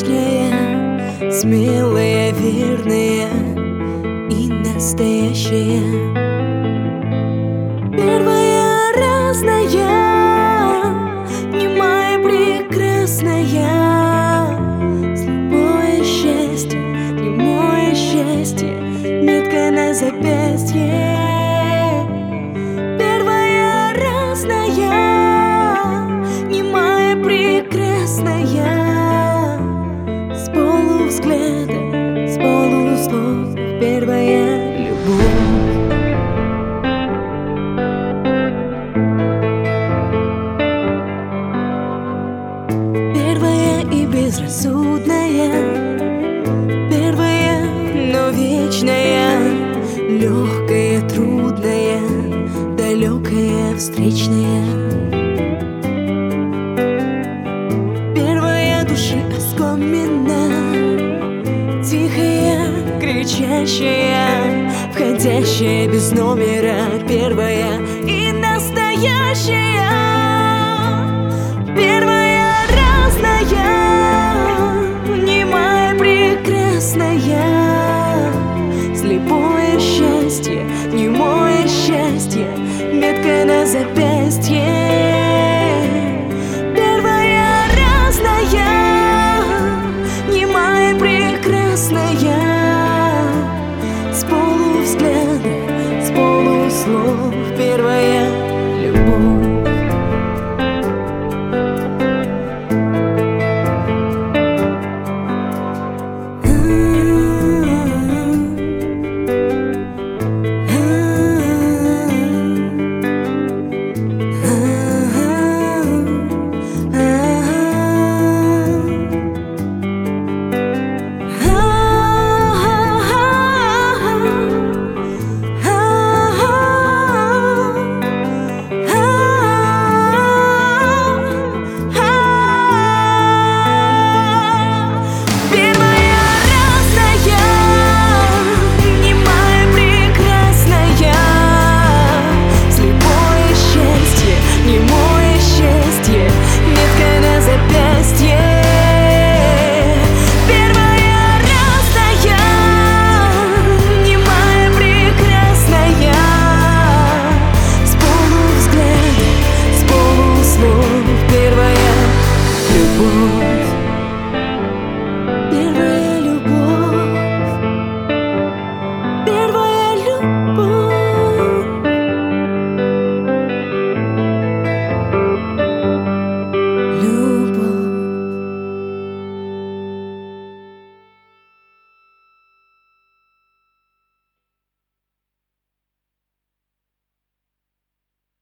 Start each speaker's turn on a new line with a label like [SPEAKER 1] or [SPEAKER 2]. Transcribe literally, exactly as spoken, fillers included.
[SPEAKER 1] вечная, смелая, верная и настоящая. Первая разная, немая, прекрасная. Слепое счастье, немое счастье, метка на запястье. Первая разная, немая, прекрасная. С полувзгляда, с полуслов, первая любовь. Первая и безрассудная, первая, но вечная, легкая, трудная, далекая, встречная. Первая души оскомина, тихая, кричащая, входящая без номера, первая и настоящая.